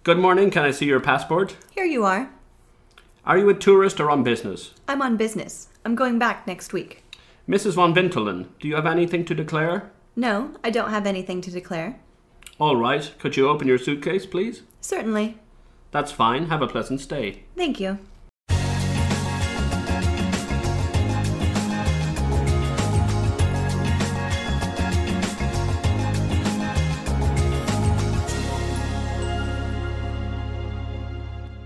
Good morning, can I see your passport? Here you are. Are you a tourist or on business? I'm on business. I'm going back next week. Mrs. von Wintelen, do you have anything to declare? No, I don't have anything to declare. All right, could you open your suitcase, please? Certainly. That's fine, have a pleasant stay. Thank you.